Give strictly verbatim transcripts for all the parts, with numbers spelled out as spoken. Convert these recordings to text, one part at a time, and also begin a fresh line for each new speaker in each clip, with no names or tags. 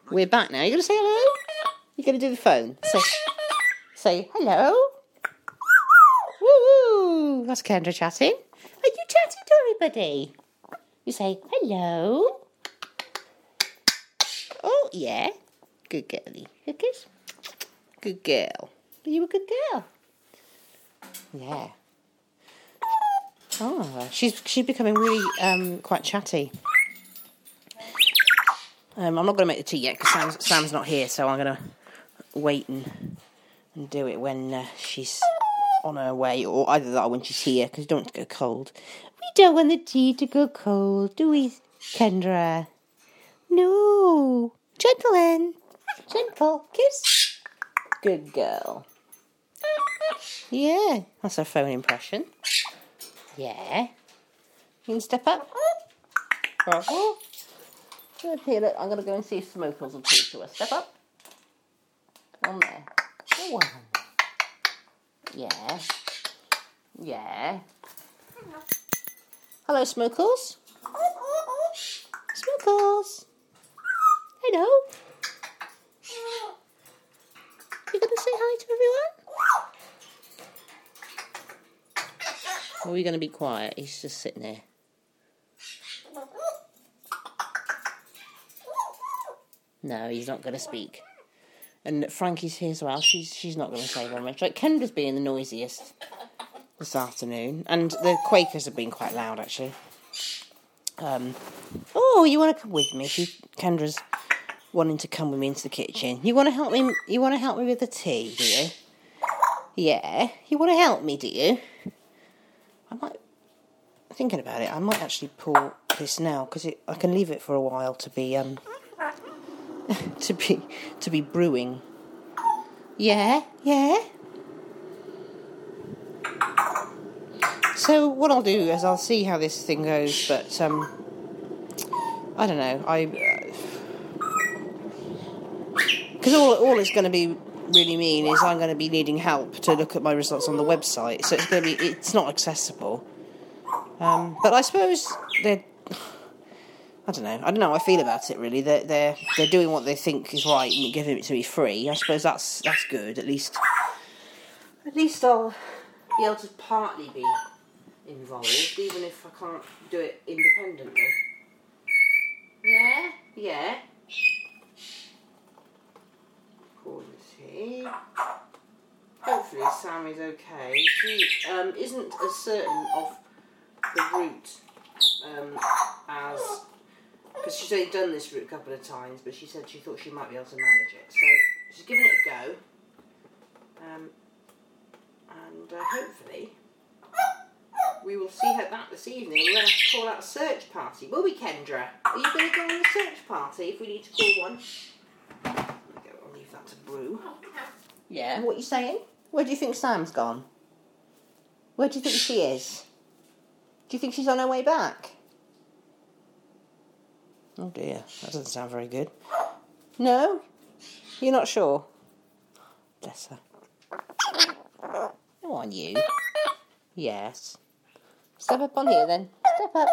We're back now. You're going to say hello? You're going to do the phone. Say, say hello. Woo! That's Kendra chatting. Are you chatting to everybody? You say hello. Oh, yeah. Good girlie. Good kiss. Good girl. Are you a good girl? Yeah. Oh, she's she's becoming really um, quite chatty. Um, I'm not going to make the tea yet because Sam's, Sam's not here, so I'm going to wait and and do it when uh, she's on her way, or either that or when she's here, because you don't want to go cold. We don't want the tea to go cold, do we, Kendra? No. Gentle, Hen. Gentle. Kiss. Good girl. Yeah, that's her phone impression. Yeah. You can step up. Oh. Here, look, I'm going to go and see if Smokles will talk to us. Step up. On there. Go on. Yeah. Yeah. Hello, Smokles. Smokles. Hello. You going to say hi to everyone? Or are we going to be quiet? He's just sitting there. No, he's not going to speak. And Frankie's here as well. She's she's not going to say very much. Like, Kendra's being the noisiest this afternoon. And the Quakers have been quite loud, actually. Um, oh, you want to come with me? She, Kendra's wanting to come with me into the kitchen. You want to help me? You want to help me with the tea, do you? Yeah. You want to help me, do you? I might... Thinking about it, I might actually pour this now, because I can leave it for a while to be... um. to be to be brewing. Yeah, yeah. So what I'll do is I'll see how this thing goes, but um, I don't know. I because uh, all all it's going to be really mean is I'm going to be needing help to look at my results on the website. So it's going to be it's not accessible. Um, but I suppose they're. I don't know. I don't know how I feel about it, really. They're, they're, they're doing what they think is right and giving it to me free. I suppose that's that's good. At least at least I'll be able to partly be involved, even if I can't do it independently. Yeah? Yeah. Pour this here. Hopefully Sam is okay. She um, isn't as certain of the route um, as... Because she's only done this route a couple of times, but she said she thought she might be able to manage it. So she's giving it a go. Um, and uh, hopefully we will see her back this evening. We're going to have to call out a search party. Will we, Kendra? Are you going to go on a search party if we need to call one? I'll leave that to brew. Yeah. What are you saying? Where do you think Sam's gone? Where do you think she is? Do you think she's on her way back? Oh dear, that doesn't sound very good. No? You're not sure? Bless her. Go on, you. Yes. Step up on here then. Step up.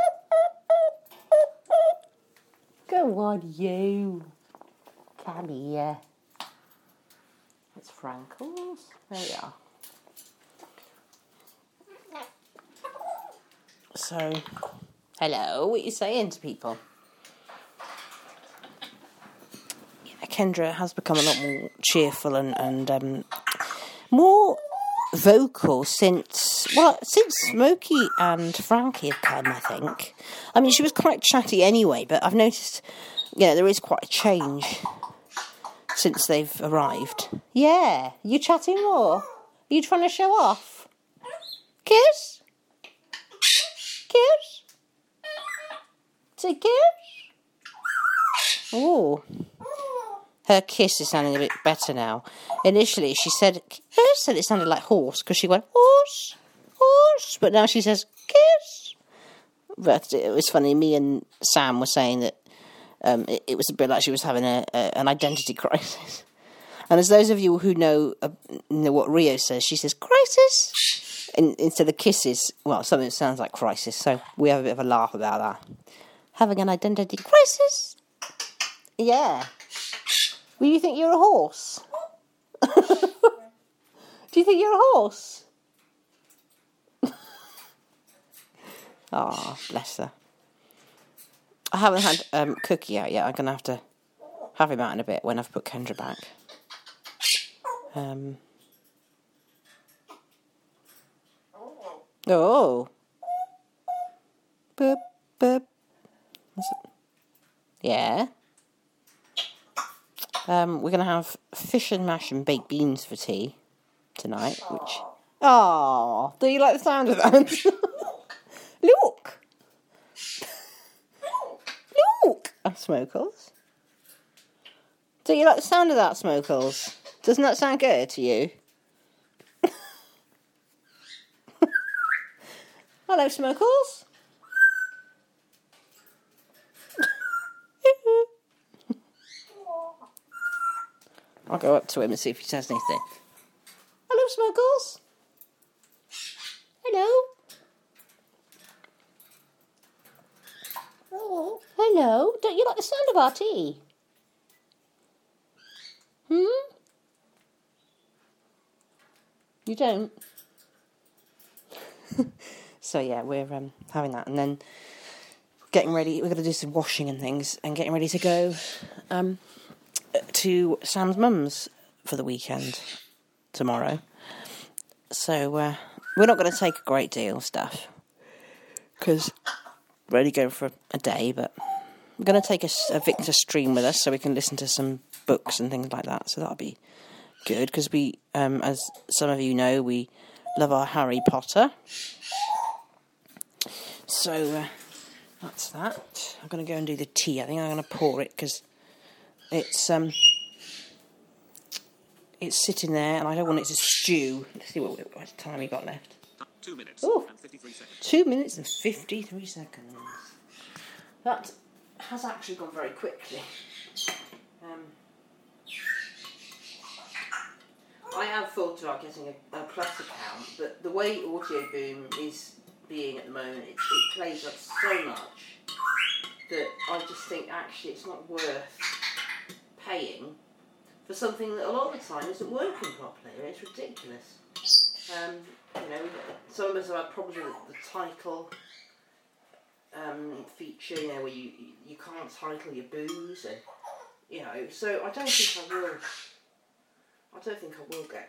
Go on, you. Come here. It's Frankles. There we are. So, hello, what are you saying to people? Kendra has become a lot more cheerful and, and um, more vocal since, well, since Smokey and Frankie have come, I think. I mean, she was quite chatty anyway, but I've noticed, yeah, there is quite a change since they've arrived. Yeah, you chatting more? Are you trying to show off? Kiss? Kiss? Say kiss? Oh. Her kiss is sounding a bit better now. Initially, she said, first said it sounded like horse, because she went, horse, horse, but now she says, kiss. But it was funny, me and Sam were saying that um, it, it was a bit like she was having a, a an identity crisis. And as those of you who know, uh, know what Rio says, she says, crisis, and instead of kisses, well, something that sounds like crisis, so we have a bit of a laugh about that. Having an identity crisis? Yeah. Well, you think you're a horse? Do you think you're a horse? Ah, bless her. I haven't had um, Cookie out yet. I'm going to have to have him out in a bit when I've put Kendra back. Um. Oh. Boop, boop. Yeah. Um, we're going to have fish and mash and baked beans for tea tonight, which... Oh, do you like the sound of that? Look! Look! Oh, Smokles. Do you like the sound of that, Smokles? Doesn't that sound good to you? Hello, Smokles. I'll go up to him and see if he says anything. Hello, Smokles. Hello. Oh, hello. Don't you like the sound of our tea? Hmm? You don't? So yeah, we're um, having that, and then getting ready. We're going to do some washing and things, and getting ready to go um, to Sam's mum's for the weekend tomorrow. So uh, we're not going to take a great deal of stuff because we're only going for a day, but we're going to take a, a Victor Stream with us so we can listen to some books and things like that. So that'll be good because we, um, as some of you know, we love our Harry Potter. So uh, that's that. I'm going to go and do the tea. I think I'm going to pour it because it's um it's sitting there and I don't want it to stew. Let's see what, what time we got left.
Two minutes
Ooh,
and fifty-three seconds.
Two minutes and fifty-three seconds. That has actually gone very quickly. Um, I have thought about getting a, a Plus account, but the way Audio Boom is being at the moment, it, it plays up so much that I just think actually it's not worth paying for something that a lot of the time isn't working properly. It's ridiculous. Um, you know, some of us have had problems with the title um, feature, you know, where you you can't title your booze, and you know. So I don't think I will. I don't think I will get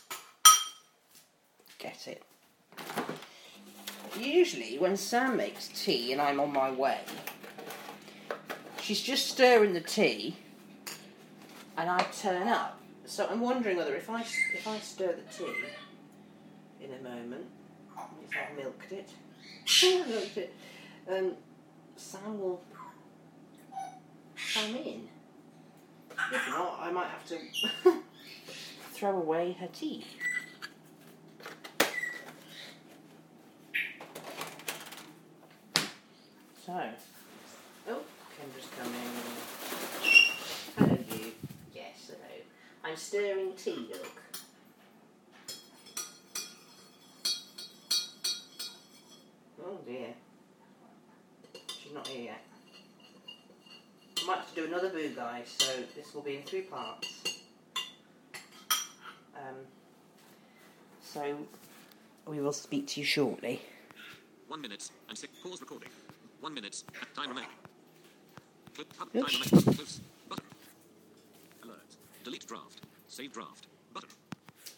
get it. Usually, when Sam makes tea and I'm on my way, she's just stirring the tea, and I turn up. So I'm wondering whether if I if I stir the tea in a moment, if I've milked it, milked it, um, Sam will come in. If not, I might have to throw away her tea. So, oh, Kendra's coming. Hello, you. Yes, hello. I'm stirring tea, look. Oh dear. She's not here yet. I might have to do another boo, guys, so this will be in three parts. Um, so, we will speak to you shortly.
One minute and six. Pause recording. One minute. Time remaining. Click. Time
Oops.
remaining. Close. Button. Alert. Delete draft. Save draft.